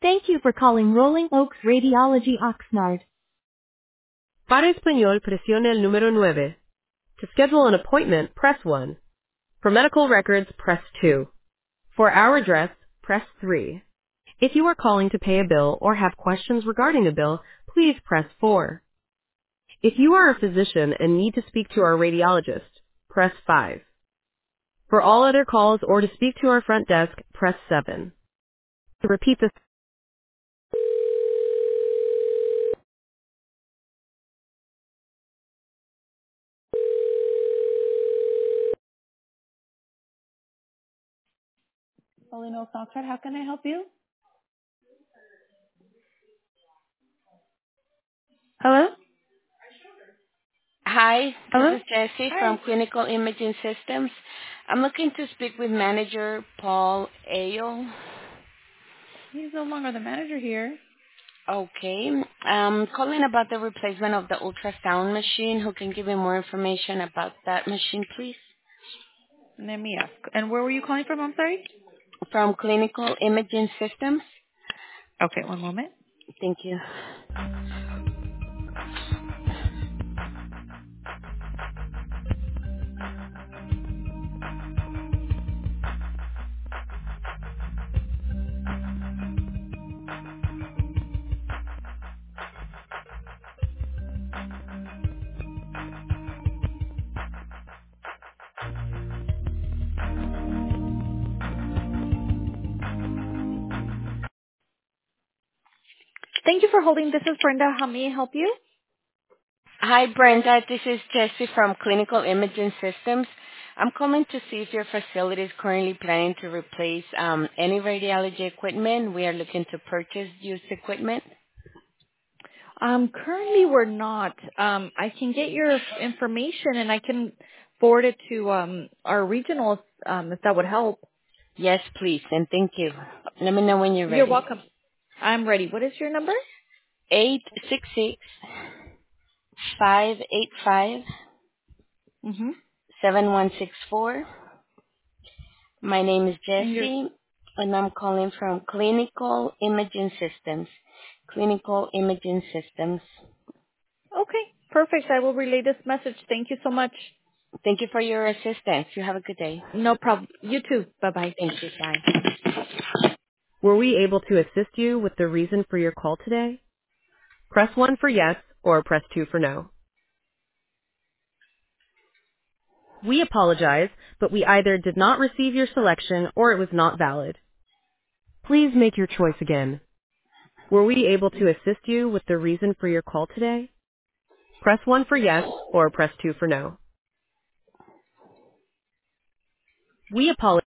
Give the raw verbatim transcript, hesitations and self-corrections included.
Thank you for calling Rolling Oaks Radiology Oxnard. Para español, presione el número nueve. To schedule an appointment, press one. For medical records, press two. For our address, press three. If you are calling to pay a bill or have questions regarding a bill, please press four. If you are a physician and need to speak to our radiologist, press five. For all other calls or to speak to our front desk, press seven. To repeat this, Rolling Oaks Oxnard, how can I help you? Hello? Hi, this Hello? is Jessie Hi. from Clinical Imaging Systems. I'm looking to speak with manager Paul Ayo. He's no longer the manager here. Okay. I'm calling about the replacement of the ultrasound machine. Who can give me more information about that machine, please? Let me ask. And where were you calling from? I'm sorry? From Clinical Imaging Systems. Okay, one moment. Thank you. Thank you for holding. This is Brenda. How may I help you? Hi, Brenda. This is Jessie from Clinical Imaging Systems. I'm calling to see if your facility is currently planning to replace um, any radiology equipment. We are looking to purchase used equipment. Um, currently we're not. Um, I can get your information and I can forward it to um our regionals um if that would help. Yes, please, and thank you. Let me know when you're You're ready. welcome. I'm ready. What is your number? Eight six six five eight five Mm-hmm. seven one six four. My name is And your Jessie, and I'm calling from Clinical Imaging Systems. Clinical Imaging Systems. okay, perfect. I will relay this message. Thank you so much. Thank you for your assistance. You have a good day. No problem. You too. Bye bye. Thank you. Bye. were we able to assist you with the reason for your call today? Press one for yes or press two for no. We apologize, but we either did not receive your selection or it was not valid. Please make your choice again. Were we able to assist you with the reason for your call today? Press one for yes or press two for no. We apologize.